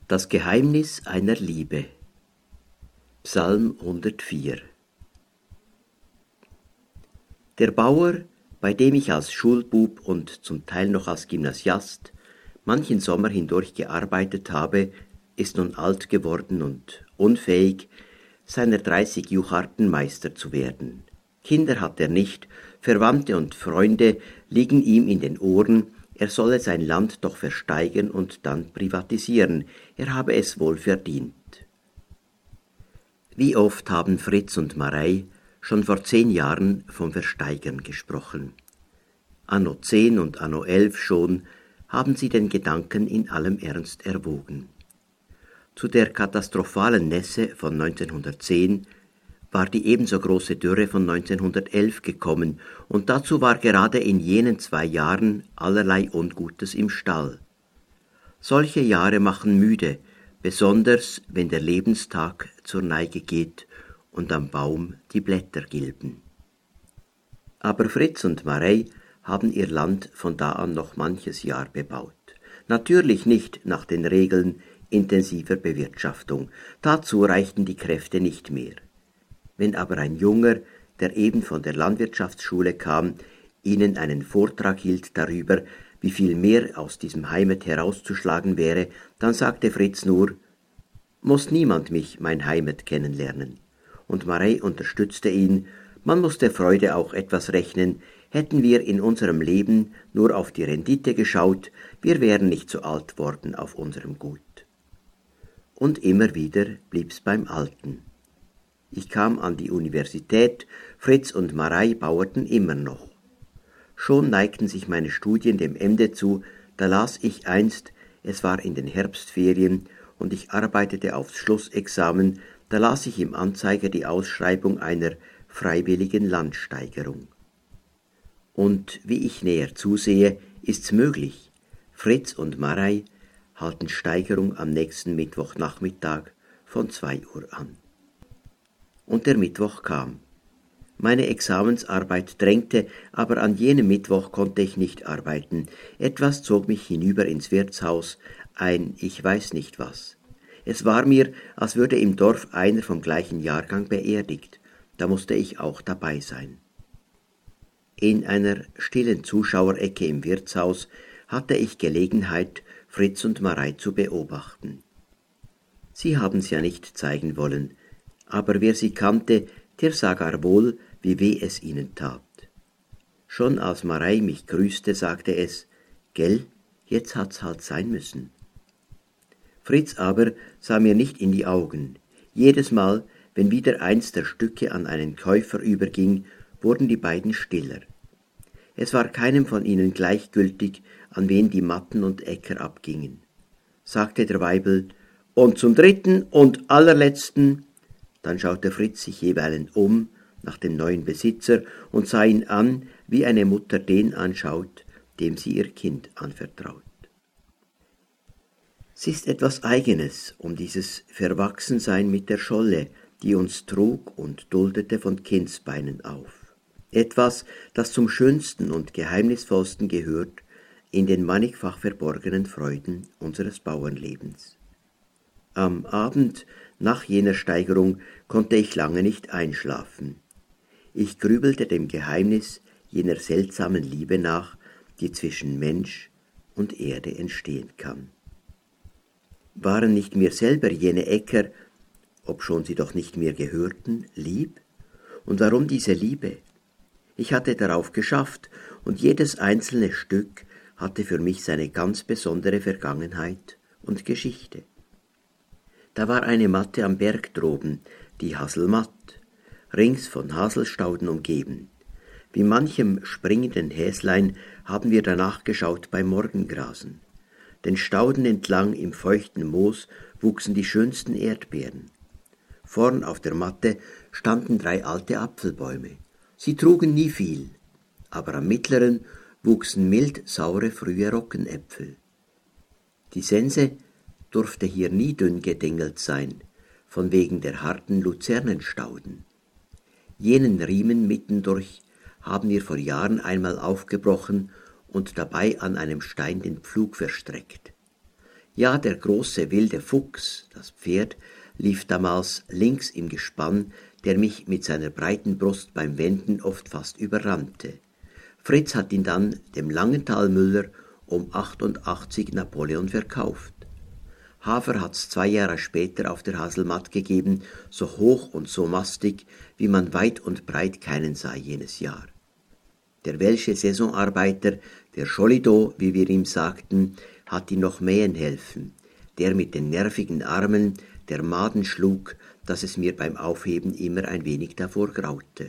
Das Geheimnis einer Liebe. Psalm 104. Der Bauer, bei dem ich als Schulbub und zum Teil noch als Gymnasiast manchen Sommer hindurch gearbeitet habe, ist nun alt geworden und unfähig, seiner 30 Jucharten Meister zu werden. Kinder hat er nicht, Verwandte und Freunde liegen ihm in den Ohren, er solle sein Land doch versteigern und dann privatisieren, er habe es wohl verdient. Wie oft haben Fritz und Marei schon vor 10 Jahren vom Versteigern gesprochen. Anno 10 und Anno 11 schon haben sie den Gedanken in allem Ernst erwogen. Zu der katastrophalen Nässe von 1910 war die ebenso große Dürre von 1911 gekommen, und dazu war gerade in jenen 2 Jahren allerlei Ungutes im Stall. Solche Jahre machen müde, besonders wenn der Lebenstag zur Neige geht und am Baum die Blätter gilben. Aber Fritz und Marei haben ihr Land von da an noch manches Jahr bebaut. Natürlich nicht nach den Regeln intensiver Bewirtschaftung, dazu reichten die Kräfte nicht mehr. Wenn aber ein Junger, der eben von der Landwirtschaftsschule kam, ihnen einen Vortrag hielt darüber, wie viel mehr aus diesem Heimat herauszuschlagen wäre, dann sagte Fritz nur, »Muss niemand mich, mein Heimat, kennenlernen?« Und Marei unterstützte ihn, man muss der Freude auch etwas rechnen, hätten wir in unserem Leben nur auf die Rendite geschaut, wir wären nicht so alt worden auf unserem Gut. Und immer wieder blieb's beim Alten. Ich kam an die Universität, Fritz und Marei bauerten immer noch. Schon neigten sich meine Studien dem Ende zu, da las ich einst, es war in den Herbstferien, und ich arbeitete aufs Schlussexamen, da las ich im Anzeiger die Ausschreibung einer freiwilligen Landsteigerung. Und wie ich näher zusehe, ist's möglich. Fritz und Marei halten Steigerung am nächsten Mittwochnachmittag von 2 Uhr an. Und der Mittwoch kam. Meine Examensarbeit drängte, aber an jenem Mittwoch konnte ich nicht arbeiten. Etwas zog mich hinüber ins Wirtshaus, ein ich weiß nicht was. Es war mir, als würde im Dorf einer vom gleichen Jahrgang beerdigt. Da musste ich auch dabei sein. In einer stillen Zuschauerecke im Wirtshaus hatte ich Gelegenheit, Fritz und Marei zu beobachten. Sie haben's ja nicht zeigen wollen, aber wer sie kannte, der sah gar wohl, wie weh es ihnen tat. Schon als Marei mich grüßte, sagte es, »Gell, jetzt hat's halt sein müssen.« Fritz aber sah mir nicht in die Augen. Jedes Mal, wenn wieder eins der Stücke an einen Käufer überging, wurden die beiden stiller. Es war keinem von ihnen gleichgültig, an wen die Matten und Äcker abgingen. Sagte der Weibel, »Und zum 3. und allerletzten«, dann schaute Fritz sich jeweilen um nach dem neuen Besitzer und sah ihn an, wie eine Mutter den anschaut, dem sie ihr Kind anvertraut. Es ist etwas Eigenes um dieses Verwachsensein mit der Scholle, die uns trug und duldete von Kindsbeinen auf. Etwas, das zum Schönsten und Geheimnisvollsten gehört in den mannigfach verborgenen Freuden unseres Bauernlebens. Am Abend nach jener Steigerung konnte ich lange nicht einschlafen. Ich grübelte dem Geheimnis jener seltsamen Liebe nach, die zwischen Mensch und Erde entstehen kann. Waren nicht mir selber jene Äcker, obschon sie doch nicht mir gehörten, lieb? Und warum diese Liebe? Ich hatte darauf geschafft, und jedes einzelne Stück hatte für mich seine ganz besondere Vergangenheit und Geschichte. Da war eine Matte am Berg droben, die Haselmatt, rings von Haselstauden umgeben. Wie manchem springenden Häslein haben wir danach geschaut beim Morgengrasen. Den Stauden entlang im feuchten Moos wuchsen die schönsten Erdbeeren. Vorn auf der Matte standen 3 alte Apfelbäume. Sie trugen nie viel, aber am mittleren wuchsen mild saure frühe Roggenäpfel. Die Sense durfte hier nie dünn gedengelt sein, von wegen der harten Luzernenstauden. Jenen Riemen mittendurch haben wir vor Jahren einmal aufgebrochen und dabei an einem Stein den Pflug verstreckt. Ja, der große wilde Fuchs, das Pferd, lief damals links im Gespann, der mich mit seiner breiten Brust beim Wenden oft fast überrannte. Fritz hat ihn dann dem Langenthal-Müller um 88 Napoleon verkauft. Hafer hat's 2 Jahre später auf der Haselmatt gegeben, so hoch und so mastig, wie man weit und breit keinen sah jenes Jahr. Der welsche Saisonarbeiter, der Scholido, wie wir ihm sagten, hat ihn noch mähen helfen, der mit den nervigen Armen, der Maden schlug, dass es mir beim Aufheben immer ein wenig davor graute.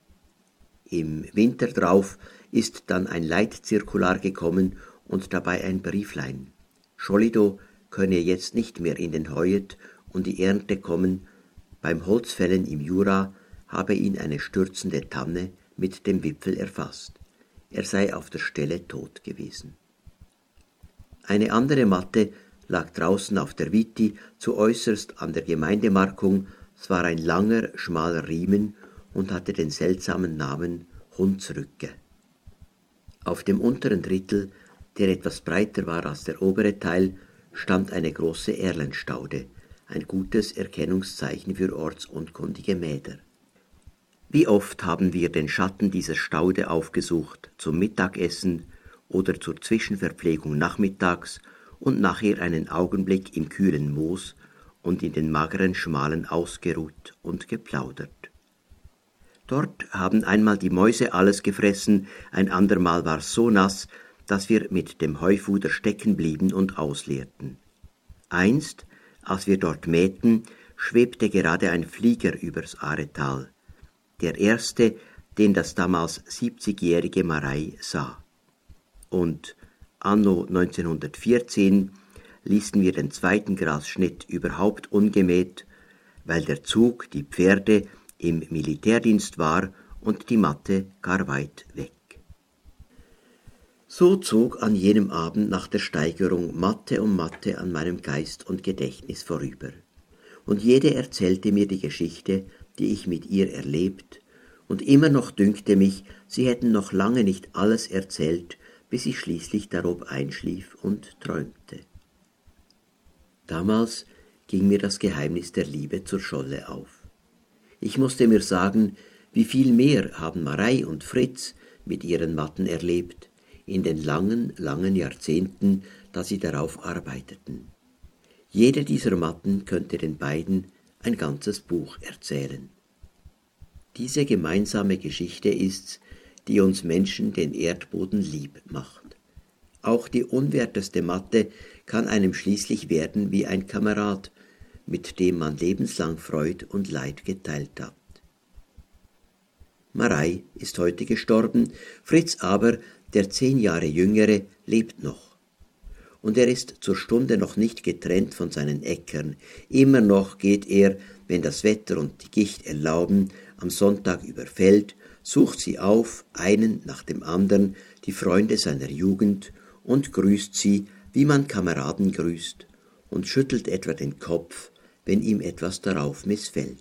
Im Winter drauf ist dann ein Leitzirkular gekommen und dabei ein Brieflein. Scholido könne jetzt nicht mehr in den Heuet und die Ernte kommen, beim Holzfällen im Jura habe ihn eine stürzende Tanne mit dem Wipfel erfasst. Er sei auf der Stelle tot gewesen. Eine andere Matte lag draußen auf der Witti, zu äußerst an der Gemeindemarkung. Es war ein langer, schmaler Riemen und hatte den seltsamen Namen Hundsrücke. Auf dem unteren Drittel, der etwas breiter war als der obere Teil, stand eine große Erlenstaude, ein gutes Erkennungszeichen für ortsunkundige Mäder. Wie oft haben wir den Schatten dieser Staude aufgesucht, zum Mittagessen oder zur Zwischenverpflegung nachmittags und nachher einen Augenblick im kühlen Moos und in den mageren Schmalen ausgeruht und geplaudert. Dort haben einmal die Mäuse alles gefressen, ein andermal war's so nass, dass wir mit dem Heufuder stecken blieben und ausleerten. Einst, als wir dort mähten, schwebte gerade ein Flieger übers Aretal, der erste, den das damals 70-jährige Marei sah. Und anno 1914 ließen wir den zweiten Grasschnitt überhaupt ungemäht, weil der Zug, die Pferde, im Militärdienst war und die Matte gar weit weg. So zog an jenem Abend nach der Steigerung Matte um Matte an meinem Geist und Gedächtnis vorüber, und jede erzählte mir die Geschichte, die ich mit ihr erlebt, und immer noch dünkte mich, sie hätten noch lange nicht alles erzählt, bis ich schließlich darob einschlief und träumte. Damals ging mir das Geheimnis der Liebe zur Scholle auf. Ich musste mir sagen, wie viel mehr haben Marei und Fritz mit ihren Matten erlebt, in den langen, langen Jahrzehnten, da sie darauf arbeiteten. Jede dieser Matten könnte den beiden ein ganzes Buch erzählen. Diese gemeinsame Geschichte ist's, die uns Menschen den Erdboden lieb macht. Auch die unwerteste Matte kann einem schließlich werden wie ein Kamerad, mit dem man lebenslang Freud und Leid geteilt hat. Marei ist heute gestorben, Fritz aber, der 10 Jahre jüngere, lebt noch. Und er ist zur Stunde noch nicht getrennt von seinen Äckern. Immer noch geht er, wenn das Wetter und die Gicht erlauben, am Sonntag über Feld, sucht sie auf, einen nach dem anderen, die Freunde seiner Jugend, und grüßt sie, wie man Kameraden grüßt, und schüttelt etwa den Kopf, wenn ihm etwas darauf missfällt.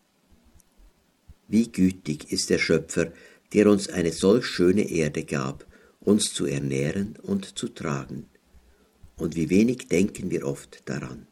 Wie gütig ist der Schöpfer, der uns eine solch schöne Erde gab, uns zu ernähren und zu tragen. Und wie wenig denken wir oft daran.